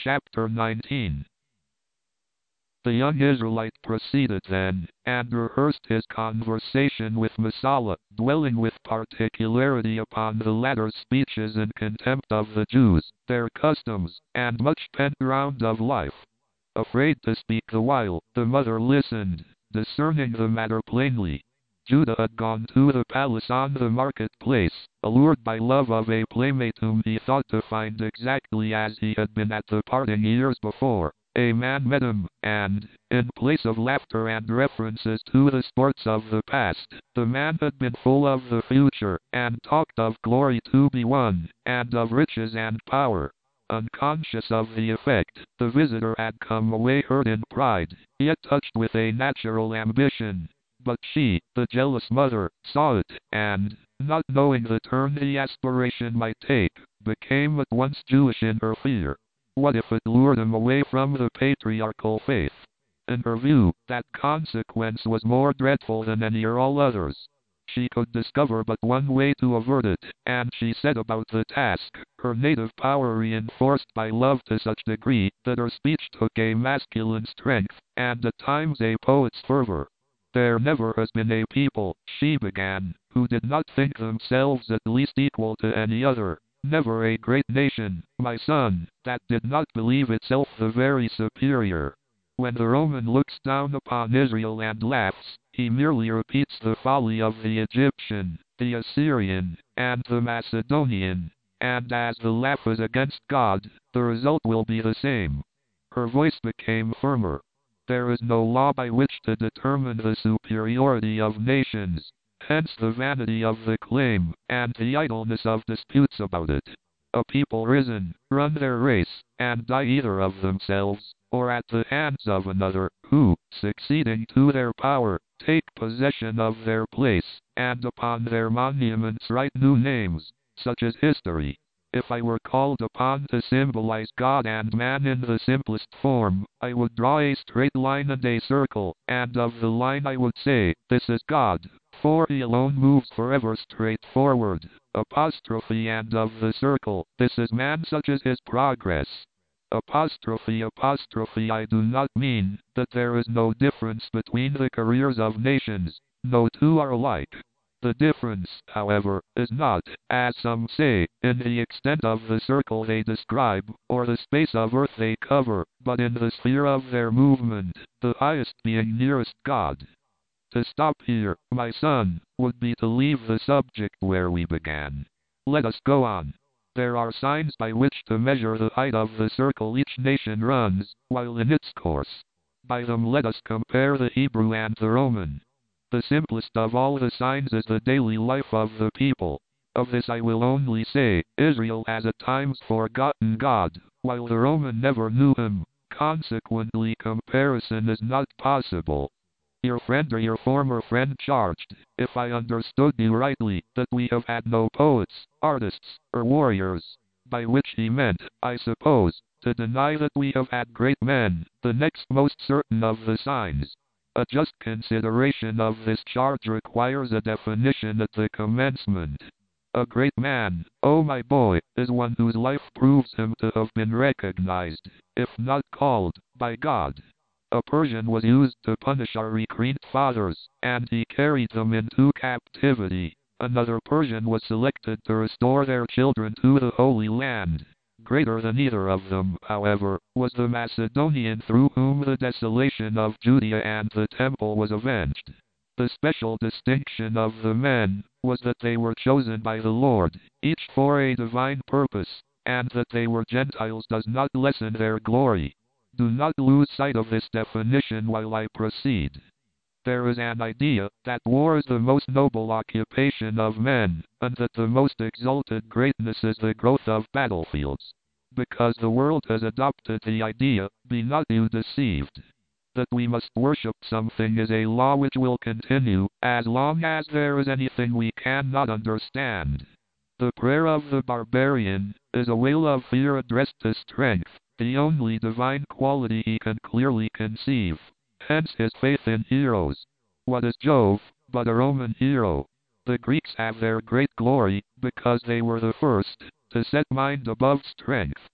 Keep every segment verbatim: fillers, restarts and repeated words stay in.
chapter nineteen. The young Israelite proceeded then, and rehearsed his conversation with Messala, dwelling with particularity upon the latter's speeches in contempt of the Jews, their customs, and much pent ground of life. Afraid to speak the while, the mother listened, discerning the matter plainly. Judah had gone to the palace on the marketplace, allured by love of a playmate whom he thought to find exactly as he had been at the parting years before. A man met him, and, in place of laughter and references to the sports of the past, the man had been full of the future, and talked of glory to be won, and of riches and power. Unconscious of the effect, the visitor had come away hurt in pride, yet touched with a natural ambition. But she, the jealous mother, saw it, and, not knowing the turn the aspiration might take, became at once Jewish in her fear. What if it lured him away from the patriarchal faith? In her view, that consequence was more dreadful than any or all others. She could discover but one way to avert it, and she set about the task, her native power reinforced by love to such degree that her speech took a masculine strength, and at times a poet's fervor. There never has been a people, she began, who did not think themselves at least equal to any other. Never a great nation, my son, that did not believe itself the very superior. When the Roman looks down upon Israel and laughs, he merely repeats the folly of the Egyptian, the Assyrian, and the Macedonian, and as the laugh is against God, the result will be the same. Her voice became firmer. There is no law by which to determine the superiority of nations. Hence the vanity of the claim, and the idleness of disputes about it. A people risen, run their race, and die either of themselves, or at the hands of another, who, succeeding to their power, take possession of their place, and upon their monuments write new names, such as history. If I were called upon to symbolize God and man in the simplest form, I would draw a straight line and a circle, and of the line I would say, this is God, for he alone moves forever straight forward, apostrophe, and of the circle, this is man such as his progress. Apostrophe apostrophe I do not mean that there is no difference between the careers of nations, no two are alike. The difference, however, is not, as some say, in the extent of the circle they describe, or the space of earth they cover, but in the sphere of their movement, the highest being nearest God. To stop here, my son, would be to leave the subject where we began. Let us go on. There are signs by which to measure the height of the circle each nation runs, while in its course. By them let us compare the Hebrew and the Roman. The simplest of all the signs is the daily life of the people. Of this I will only say, Israel has at times forgotten God, while the Roman never knew him. Consequently, comparison is not possible. Your friend or your former friend charged, if I understood you rightly, that we have had no poets, artists, or warriors, by which he meant, I suppose, to deny that we have had great men, the next most certain of the signs. A just consideration of this charge requires a definition at the commencement. A great man, oh my boy, is one whose life proves him to have been recognized, if not called, by God. A Persian was used to punish our recreant fathers, and he carried them into captivity. Another Persian was selected to restore their children to the Holy Land. Greater than either of them, however, was the Macedonian through whom the desolation of Judea and the temple was avenged. The special distinction of the men was that they were chosen by the Lord, each for a divine purpose, and that they were Gentiles does not lessen their glory. Do not lose sight of this definition while I proceed. There is an idea that war is the most noble occupation of men, and that the most exalted greatness is the growth of battlefields. Because the world has adopted the idea, be not you deceived. That we must worship something is a law which will continue, as long as there is anything we cannot understand. The prayer of the barbarian is a wail of fear addressed to strength, the only divine quality he can clearly conceive. Hence his faith in heroes. What is Jove but a Roman hero? The Greeks have their great glory, because they were the first to set mind above strength.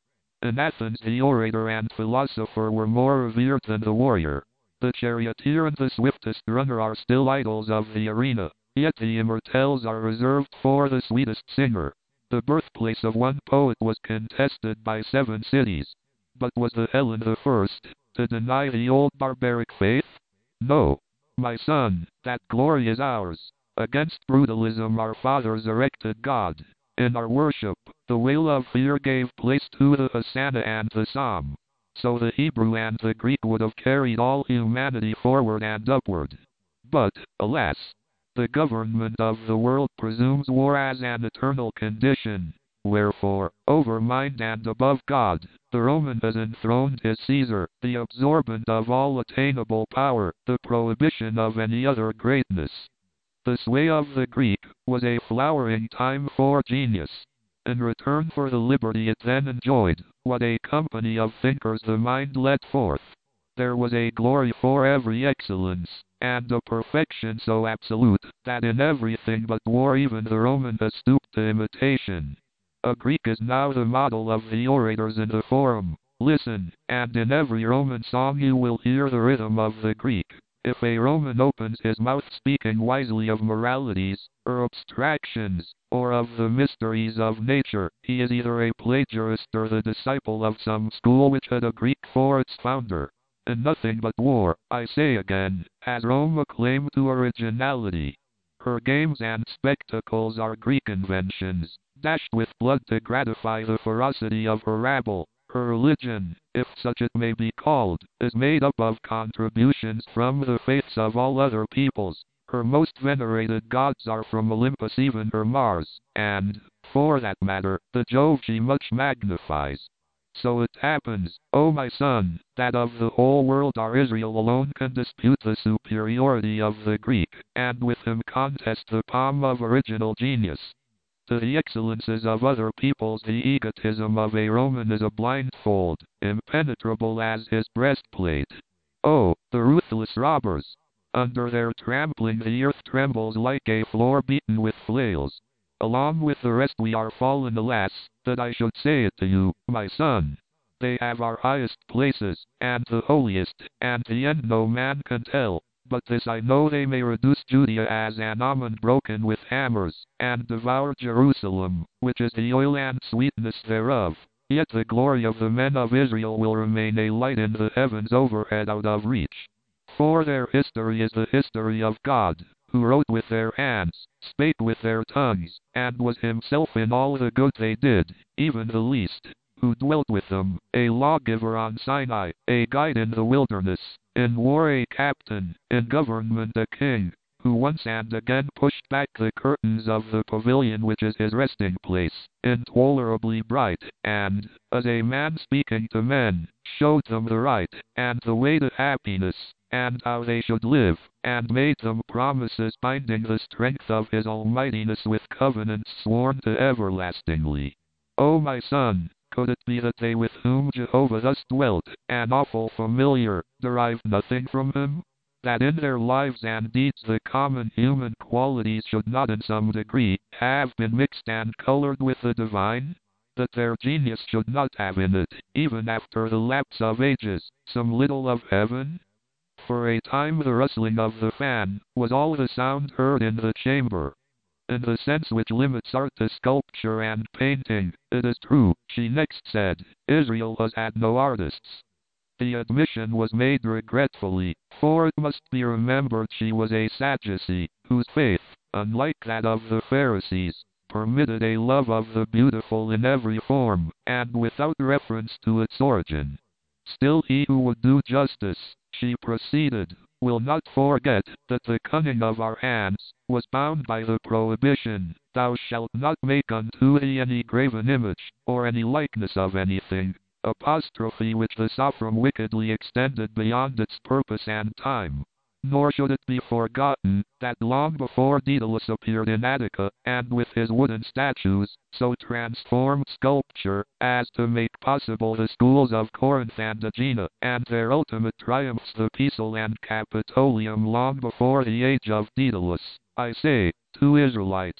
In Athens the orator and philosopher were more revered than the warrior. The charioteer and the swiftest runner are still idols of the arena, yet the immortelles are reserved for the sweetest singer. The birthplace of one poet was contested by seven cities. But was the Helen the first to deny the old barbaric faith? No. My son, that glory is ours. Against brutalism our fathers erected God. In our worship, the wail of fear gave place to the hosanna and the psalm. So the Hebrew and the Greek would have carried all humanity forward and upward. But, alas, the government of the world presumes war as an eternal condition. Wherefore, over mind and above God, the Roman has enthroned his Caesar, the absorbent of all attainable power, the prohibition of any other greatness. The sway of the Greek was a flowering time for genius. In return for the liberty it then enjoyed, what a company of thinkers the mind let forth! There was a glory for every excellence, and a perfection so absolute, that in everything but war even the Roman has stooped to imitation. A Greek is now the model of the orators in the forum. Listen, and in every Roman song you will hear the rhythm of the Greek. If a Roman opens his mouth speaking wisely of moralities, or abstractions, or of the mysteries of nature, he is either a plagiarist or the disciple of some school which had a Greek for its founder. In nothing but war, I say again, has Rome a claim to originality. Her games and spectacles are Greek inventions, dashed with blood to gratify the ferocity of her rabble. Her religion, if such it may be called, is made up of contributions from the faiths of all other peoples. Her most venerated gods are from Olympus, even her Mars, and, for that matter, the Jove she much magnifies. So it happens, O my son, that of the whole world our Israel alone can dispute the superiority of the Greek, and with him contest the palm of original genius. To the excellences of other peoples the egotism of a Roman is a blindfold, impenetrable as his breastplate. Oh, the ruthless robbers! Under their trampling the earth trembles like a floor beaten with flails. Along with the rest we are fallen, alas, that I should say it to you, my son. They have our highest places, and the holiest, and the end no man can tell. But this I know, they may reduce Judea as an almond broken with hammers, and devour Jerusalem, which is the oil and sweetness thereof. Yet the glory of the men of Israel will remain a light in the heavens overhead out of reach. For their history is the history of God, who wrote with their hands, spake with their tongues, and was himself in all the good they did, even the least, who dwelt with them, a lawgiver on Sinai, a guide in the wilderness, in war a captain, in government a king, who once and again pushed back the curtains of the pavilion which is his resting place, intolerably bright, and, as a man speaking to men, showed them the right, and the way to happiness, and how they should live, and made them promises binding the strength of his almightiness with covenants sworn to everlastingly. O my son, could it be that they with whom Jehovah thus dwelt, an awful familiar, derived nothing from him? That in their lives and deeds the common human qualities should not in some degree have been mixed and colored with the divine? That their genius should not have in it, even after the lapse of ages, some little of heaven? For a time the rustling of the fan was all the sound heard in the chamber. In the sense which limits art to sculpture and painting, it is true, she next said, Israel has had no artists. The admission was made regretfully, for it must be remembered she was a Sadducee, whose faith, unlike that of the Pharisees, permitted a love of the beautiful in every form, and without reference to its origin. Still he who would do justice, she proceeded, will not forget that the cunning of our hands was bound by the prohibition, thou shalt not make unto thee any graven image, or any likeness of anything, apostrophe which the Sophron wickedly extended beyond its purpose and time. Nor should it be forgotten, that long before Daedalus appeared in Attica, and with his wooden statues, so transformed sculpture, as to make possible the schools of Corinth and Aegina, and their ultimate triumphs the Pisal and Capitolium long before the age of Daedalus, I say, to Israelites,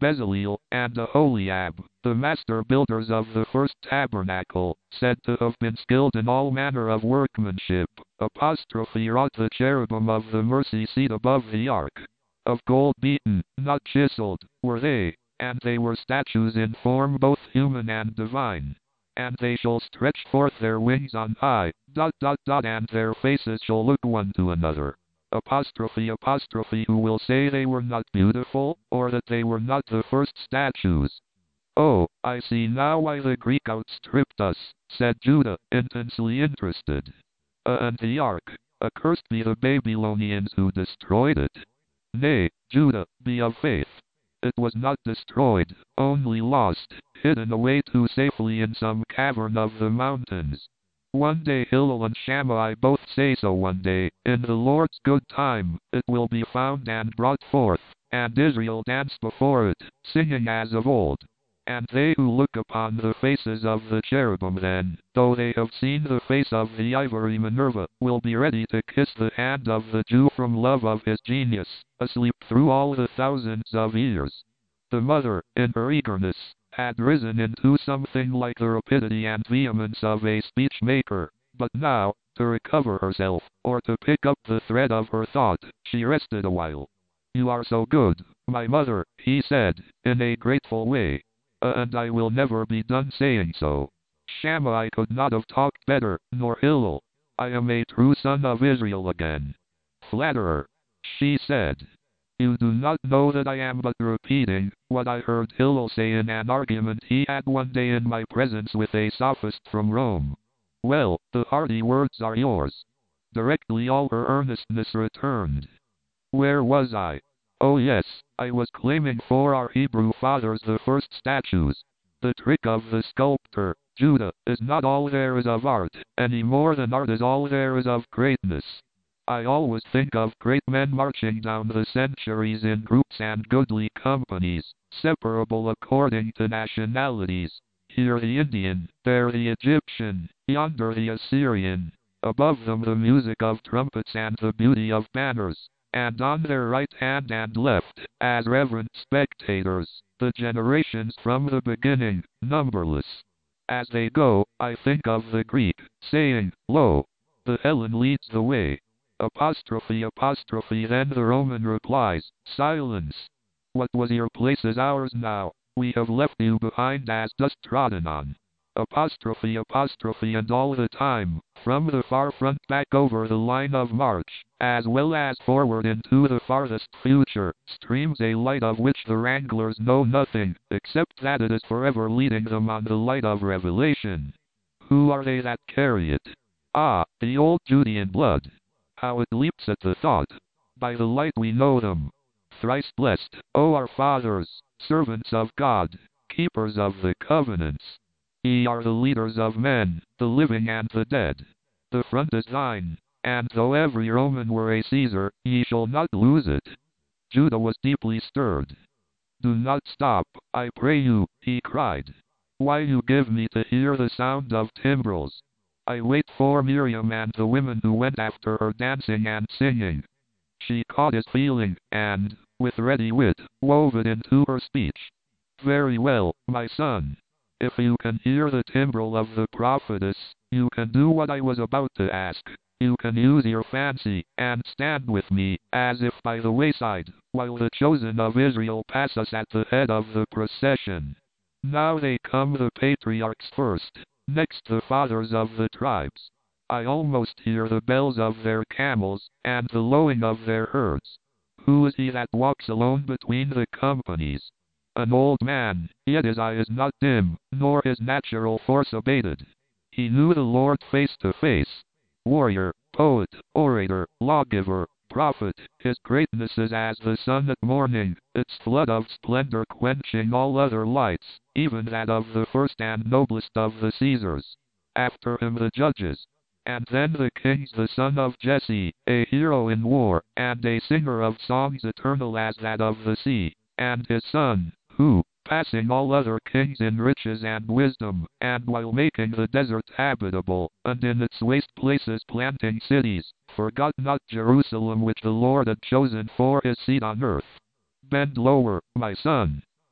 Bezaleel, and Aholiab, the master builders of the first tabernacle, said to have been skilled in all manner of workmanship, apostrophe wrought the cherubim of the mercy seat above the ark. Of gold beaten, not chiseled, were they, and they were statues in form both human and divine. And they shall stretch forth their wings on high, dot dot dot, and their faces shall look one to another. Apostrophe apostrophe who will say they were not beautiful, or that they were not the first statues? Oh, I see now why the Greek outstripped us, said Judah, intensely interested. Uh, and the ark, accursed be the Babylonians who destroyed it. Nay, Judah, be of faith. It was not destroyed, only lost, hidden away too safely in some cavern of the mountains. One day Hillel and Shammai both say so one day, in the Lord's good time, it will be found and brought forth, and Israel dance before it, singing as of old. And they who look upon the faces of the cherubim then, though they have seen the face of the ivory Minerva, will be ready to kiss the hand of the Jew from love of his genius, asleep through all the thousands of years. The mother, in her eagerness, had risen into something like the rapidity and vehemence of a speech-maker, but now, to recover herself, or to pick up the thread of her thought, she rested awhile. You are so good, my mother, he said, in a grateful way. Uh, and I will never be done saying so. Shammai could not have talked better, nor Hillel. I am a true son of Israel again. Flatterer, she said. You do not know that I am but repeating what I heard Hillel say in an argument he had one day in my presence with a sophist from Rome. Well, the hearty words are yours. Directly all her earnestness returned. Where was I? Oh yes, I was claiming for our Hebrew fathers the first statues. The trick of the sculptor, Judah, is not all there is of art, any more than art is all there is of greatness. I always think of great men marching down the centuries in groups and goodly companies, separable according to nationalities. Here the Indian, there the Egyptian, yonder the Assyrian, above them the music of trumpets and the beauty of banners, and on their right hand and left, as reverent spectators, the generations from the beginning, numberless. As they go, I think of the Greek, saying, Lo, the Hellen leads the way. Apostrophe apostrophe then the Roman replies, Silence. What was your place is ours now, we have left you behind as dust trodden on. Apostrophe apostrophe and all the time, from the far front back over the line of march, as well as forward into the farthest future, streams a light of which the wranglers know nothing, except that it is forever leading them on the light of revelation. Who are they that carry it? Ah, the old Judean blood. How it leaps at the thought. By the light we know them. Thrice blessed, O our fathers, servants of God, keepers of the covenants. Ye are the leaders of men, the living and the dead. The front is thine, and though every Roman were a Caesar, ye shall not lose it. Judah was deeply stirred. Do not stop, I pray you, he cried. Why you give me to hear the sound of timbrels. I wait for Miriam and the women who went after her dancing and singing. She caught his feeling, and, with ready wit, wove it into her speech. Very well, my son. If you can hear the timbrel of the prophetess, you can do what I was about to ask. You can use your fancy, and stand with me, as if by the wayside, while the chosen of Israel pass us at the head of the procession. Now they come the patriarchs first, next the fathers of the tribes. I almost hear the bells of their camels, and the lowing of their herds. Who is he that walks alone between the companies? An old man, yet his eye is not dim, nor his natural force abated. He knew the Lord face to face. Warrior, poet, orator, lawgiver, prophet, his greatness is as the sun at morning, its flood of splendor quenching all other lights, even that of the first and noblest of the Caesars. After him the judges. And then the kings, the son of Jesse, a hero in war, and a singer of songs eternal as that of the sea, and his son, who, passing all other kings in riches and wisdom, and while making the desert habitable, and in its waste places planting cities, forgot not Jerusalem which the Lord had chosen for his seat on earth. Bend lower, my son.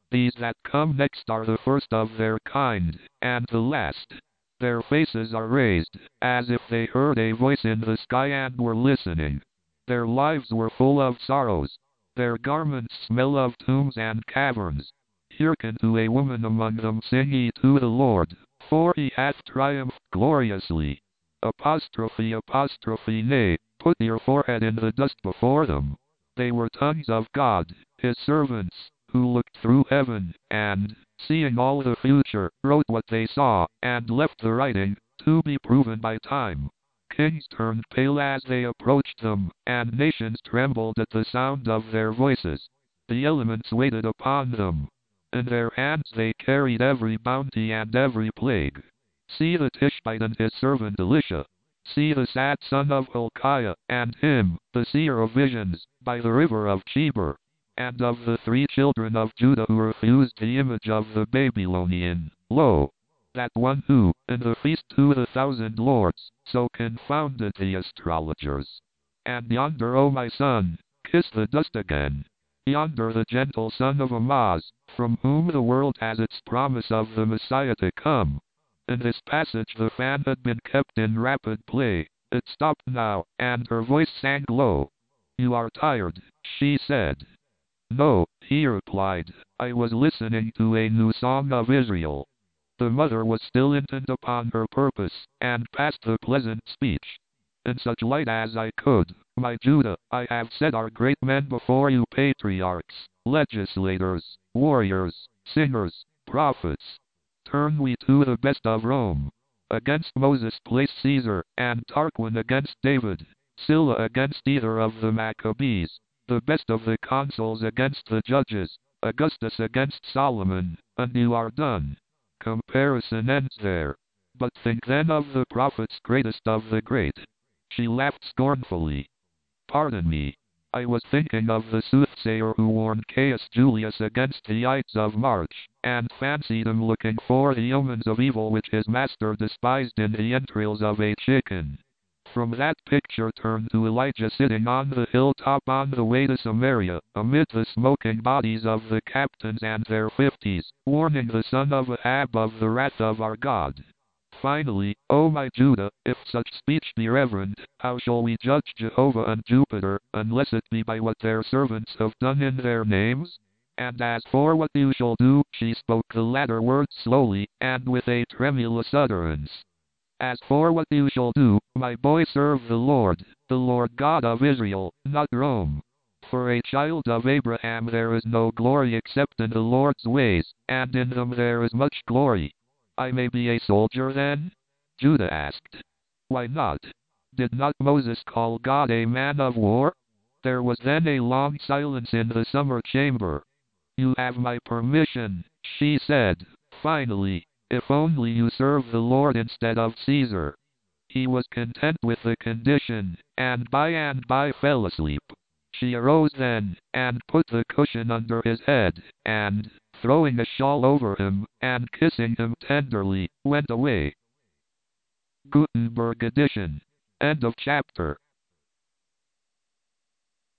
These that come next are the first of their kind, and the last. Their faces are raised, as if they heard a voice in the sky and were listening. Their lives were full of sorrows. Their garments smell of tombs and caverns. Hearken to a woman among them, sing ye to the Lord, for he hath triumphed gloriously. Apostrophe, apostrophe, nay, put your forehead in the dust before them. They were tongues of God, his servants, who looked through heaven, and, seeing all the future, wrote what they saw, and left the writing, to be proven by time. Kings turned pale as they approached them, and nations trembled at the sound of their voices. The elements waited upon them. In their hands they carried every bounty and every plague. See the Tishbite and his servant Elisha. See the sad son of Hilkiah, and him, the seer of visions, by the river of Chebar. And of the three children of Judah who refused the image of the Babylonian, lo, that one who, in the feast to the thousand lords, so confounded the astrologers. And yonder, O my son, kiss the dust again. Yonder the gentle son of Amaz, from whom the world has its promise of the Messiah to come. In this passage the fan had been kept in rapid play. It stopped now, and her voice sank low. You are tired, she said. No, he replied, I was listening to a new song of Israel. The mother was still intent upon her purpose, and passed the pleasant speech. In such light as I could, my Judah, I have set our great men before you, patriarchs, legislators, warriors, singers, prophets. Turn we to the best of Rome. Against Moses place Caesar, and Tarquin against David, Sylla against either of the Maccabees. The best of the consuls against the judges, Augustus against Solomon, and you are done. Comparison ends there. But think then of the prophets, greatest of the great. She laughed scornfully. Pardon me. I was thinking of the soothsayer who warned Caius Julius against the Ides of March, and fancied him looking for the omens of evil which his master despised in the entrails of a chicken. From that picture turn to Elijah sitting on the hilltop on the way to Samaria, amid the smoking bodies of the captains and their fifties, warning the son of Ahab of the wrath of our God. Finally, O my Judah, if such speech be reverend, how shall we judge Jehovah and Jupiter, unless it be by what their servants have done in their names? And as for what you shall do, she spoke the latter words slowly, and with a tremulous utterance. As for what you shall do, my boy, serve the Lord, the Lord God of Israel, not Rome. For a child of Abraham there is no glory except in the Lord's ways, and in them there is much glory. I may be a soldier then? Judah asked. Why not? Did not Moses call God a man of war? There was then a long silence in the summer chamber. You have my permission, she said, finally. If only you serve the Lord instead of Caesar. He was content with the condition, and by and by fell asleep. She arose then, and put the cushion under his head, and, throwing a shawl over him, and kissing him tenderly, went away. Gutenberg edition. End of chapter.